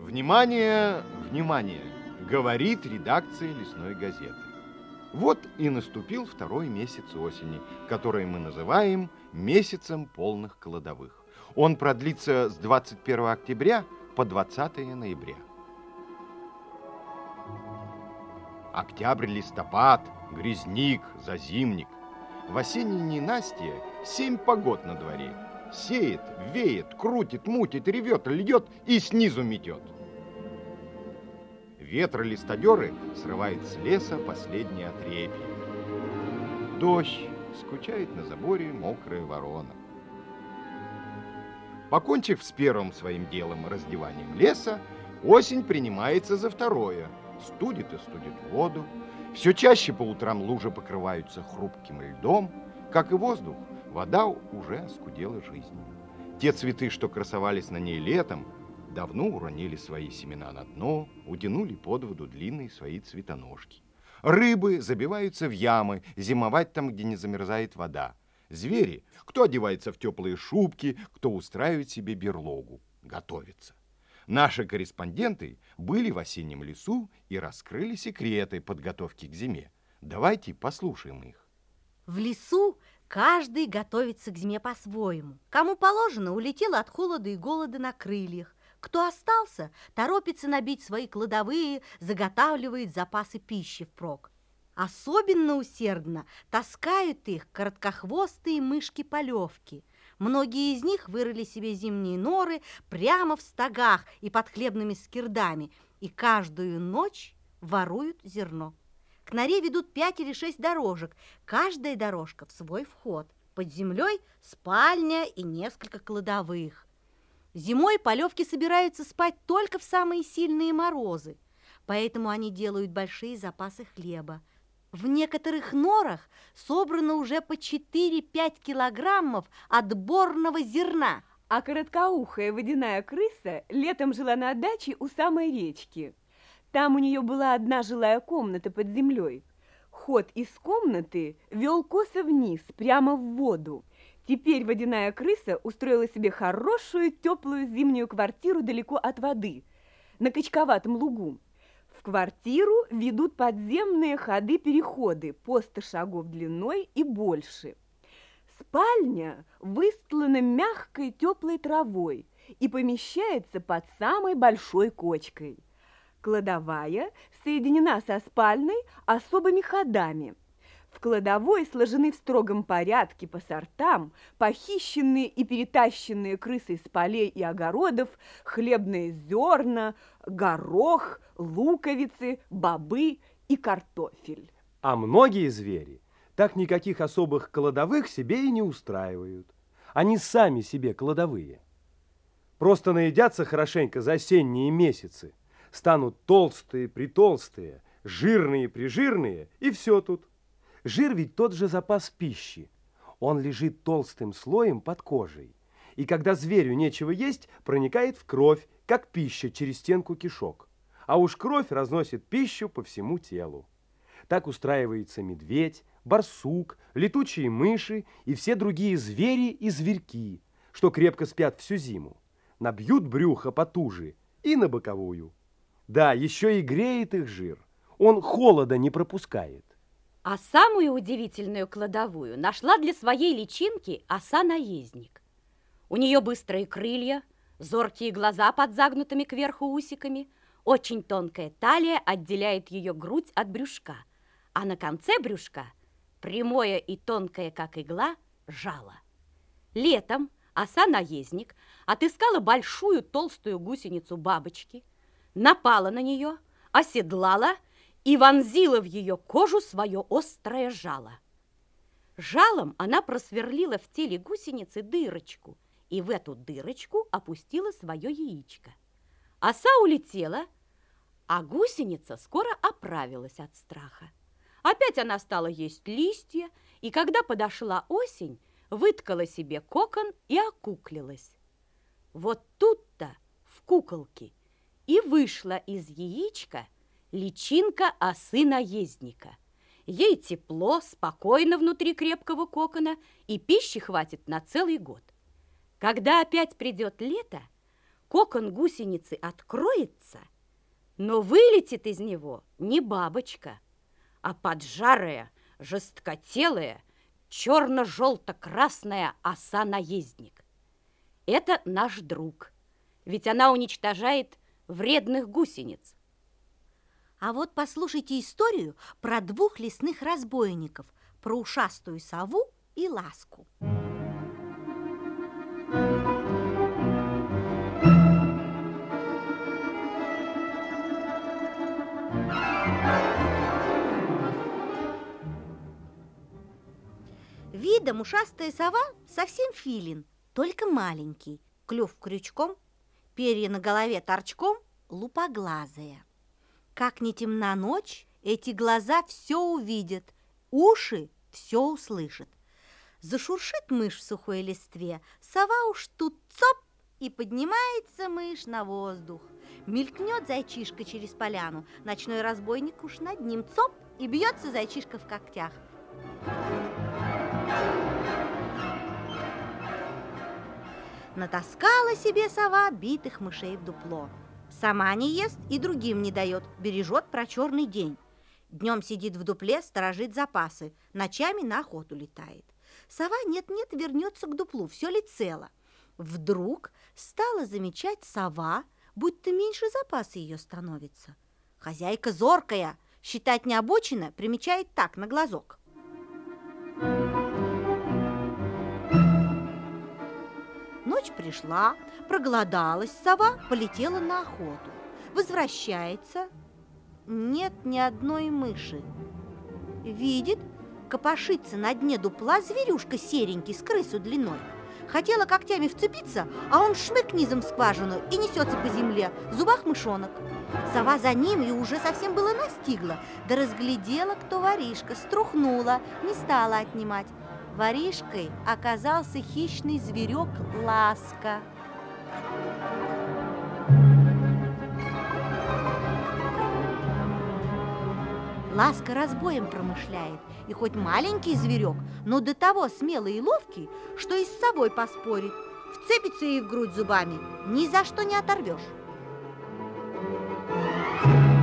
Внимание, внимание, говорит редакция «Лесной газеты». Вот и наступил второй месяц осени, который мы называем месяцем полных кладовых. Он продлится с 21 октября по 20 ноября. Октябрь-листопад, грязник, зазимник. В осеннее ненастье 7 погод на дворе. Сеет, веет, крутит, мутит, ревет, льет и снизу метет. Ветролистодеры срывают с леса последние отрепья. Дождь, скучает на заборе мокрая ворона. Покончив с первым своим делом, раздеванием леса, осень принимается за второе. Студит и студит воду. Все чаще по утрам лужи покрываются хрупким льдом. Как и воздух, вода уже оскудела жизнью. Те цветы, что красовались на ней летом, давно уронили свои семена на дно, утянули под воду длинные свои цветоножки. Рыбы забиваются в ямы, зимовать там, где не замерзает вода. Звери, кто одевается в теплые шубки, кто устраивает себе берлогу, готовится. Наши корреспонденты были в осеннем лесу и раскрыли секреты подготовки к зиме. Давайте послушаем их. В лесу каждый готовится к зиме по-своему. Кому положено, улетел от холода и голода на крыльях. Кто остался, торопится набить свои кладовые, заготавливает запасы пищи впрок. Особенно усердно таскают их короткохвостые мышки-полевки. Многие из них вырыли себе зимние норы прямо в стогах и под хлебными скирдами, и каждую ночь воруют зерно. К норе ведут 5 или 6 дорожек, каждая дорожка в свой вход. Под землей спальня и несколько кладовых. Зимой полевки собираются спать только в самые сильные морозы, поэтому они делают большие запасы хлеба. В некоторых норах собрано уже по 4-5 килограммов отборного зерна. А короткоухая водяная крыса летом жила на даче у самой речки. Там у нее была одна жилая комната под землей. Ход из комнаты вел косо вниз, прямо в воду. Теперь водяная крыса устроила себе хорошую теплую зимнюю квартиру далеко от воды, на качковатом лугу. В квартиру ведут подземные ходы-переходы по 100 шагов длиной и больше. Спальня выстлана мягкой теплой травой и помещается под самой большой кочкой. Кладовая соединена со спальной особыми ходами. В кладовой сложены в строгом порядке по сортам похищенные и перетащенные крысой с полей и огородов хлебные зерна, горох, луковицы, бобы и картофель. А многие звери так никаких особых кладовых себе и не устраивают. Они сами себе кладовые. Просто наедятся хорошенько за осенние месяцы, станут толстые-притолстые, жирные-прижирные, и все тут. Жир ведь тот же запас пищи. Он лежит толстым слоем под кожей. И когда зверю нечего есть, проникает в кровь, как пища через стенку кишок. А уж кровь разносит пищу по всему телу. Так устраивается медведь, барсук, летучие мыши и все другие звери и зверьки, что крепко спят всю зиму. Набьют брюхо потуже и на боковую. Да, еще и греет их жир. Он холода не пропускает. А самую удивительную кладовую нашла для своей личинки оса-наездник. У нее быстрые крылья, зоркие глаза под загнутыми кверху усиками, очень тонкая талия отделяет ее грудь от брюшка, а на конце брюшка прямое и тонкое, как игла, жало. Летом оса-наездник отыскала большую толстую гусеницу бабочки, напала на нее, оседлала и вонзила в ее кожу свое острое жало. Жалом она просверлила в теле гусеницы дырочку и в эту дырочку опустила свое яичко. Оса улетела, а гусеница скоро оправилась от страха. Опять она стала есть листья, и когда подошла осень, выткала себе кокон и окуклилась. Вот тут-то, в куколке, и вышла из яичка личинка осы-наездника. Ей тепло, спокойно внутри крепкого кокона, и пищи хватит на целый год. Когда опять придет лето, кокон гусеницы откроется, но вылетит из него не бабочка, а поджарая, жесткотелая, черно-желто-красная оса-наездник. Это наш друг, ведь она уничтожает вредных гусениц. А вот послушайте историю про двух лесных разбойников, про ушастую сову и Ласку. Видом ушастая сова совсем филин, только маленький, клюв крючком, перья на голове торчком, лупоглазая. Как ни темна ночь, эти глаза все увидят, уши все услышат. Зашуршит мышь в сухой листве, сова уж тут цоп, и поднимается мышь на воздух. Мелькнет зайчишка через поляну, ночной разбойник уж над ним цоп, и бьется зайчишка в когтях. Натаскала себе сова битых мышей в дупло. Сама не ест и другим не дает, бережет про черный день. Днем сидит в дупле, сторожит запасы, ночами на охоту летает. Сова нет-нет вернется к дуплу, все ли цело. Вдруг стала замечать сова, будто меньше запаса ее становится. Хозяйка зоркая, считать не обучена, примечает так, на глазок. Ночь пришла, проголодалась сова, полетела на охоту. Возвращается, нет ни одной мыши. Видит, копошится на дне дупла зверюшка серенький с крысу длиной. Хотела когтями вцепиться, а он шмык низом в скважину и несется по земле, в зубах мышонок. Сова за ним и уже совсем было настигла, да разглядела, кто воришка, струхнула, не стала отнимать. Воришкой оказался хищный зверек Ласка. Ласка разбоем промышляет, и хоть маленький зверек, но до того смелый и ловкий, что и с собой поспорит. Вцепится ей в грудь зубами, ни за что не оторвешь.